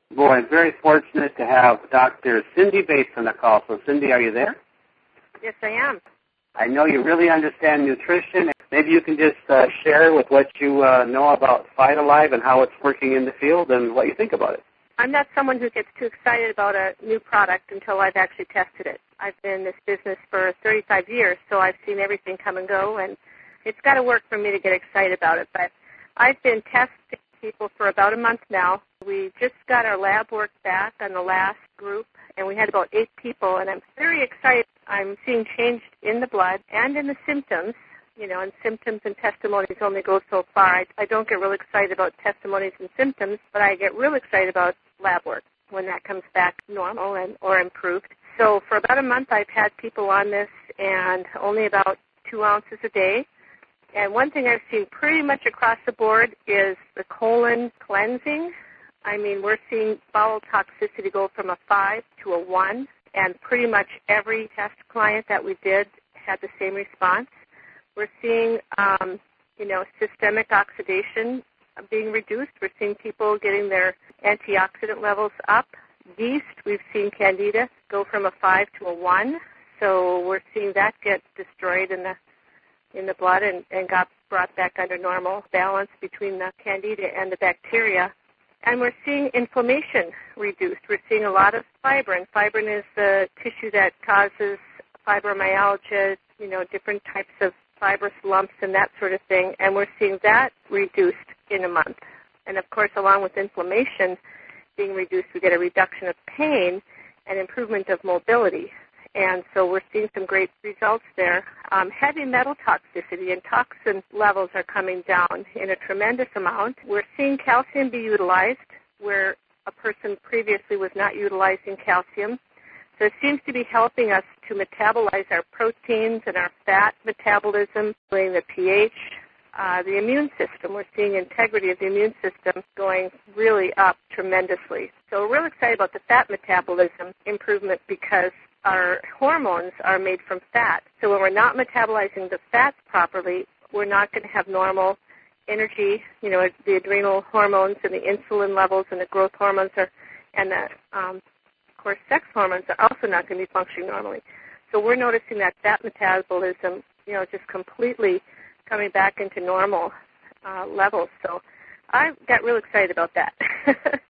Boy, I'm very fortunate to have Dr. Cindy Bates on the call. So, Cindy, are you there? Yes, I am. I know you really understand nutrition. Maybe you can just share with what you know about Vitalive and how it's working in the field and what you think about it. I'm not someone who gets too excited about a new product until I've actually tested it. I've been in this business for 35 years, so I've seen everything come and go, and it's got to work for me to get excited about it. But I've been testing people for about a month now. We just got our lab work back on the last group, and we had about 8 people, and I'm very excited. I'm seeing change in the blood and in the symptoms. You know, and symptoms and testimonies only go so far. I don't get really excited about testimonies and symptoms, but I get real excited about lab work when that comes back normal and or improved. So for about a month, I've had people on this, and only about 2 ounces a day. And one thing I've seen pretty much across the board is the colon cleansing. I mean, we're seeing bowel toxicity go from a 5 to a 1, and pretty much every test client that we did had the same response. We're seeing, systemic oxidation being reduced. We're seeing people getting their antioxidant levels up. Yeast, we've seen Candida go from a 5 to a 1. So we're seeing that get destroyed in the blood and got brought back under normal balance between the Candida and the bacteria. And we're seeing inflammation reduced. We're seeing a lot of fibrin. Fibrin is the tissue that causes fibromyalgia, different types of fibrous lumps and that sort of thing, and we're seeing that reduced in a month. And, of course, along with inflammation being reduced, we get a reduction of pain and improvement of mobility. And so we're seeing some great results there. Heavy metal toxicity and toxin levels are coming down in a tremendous amount. We're seeing calcium be utilized where a person previously was not utilizing calcium. So it seems to be helping us to metabolize our proteins and our fat metabolism, doing the pH, the immune system. We're seeing integrity of the immune system going really up tremendously. So we're really excited about the fat metabolism improvement because our hormones are made from fat. So when we're not metabolizing the fats properly, we're not going to have normal energy. The adrenal hormones and the insulin levels and the growth hormones and the of course, sex hormones are also not going to be functioning normally. So we're noticing that fat metabolism, just completely coming back into normal levels. So I got real excited about that.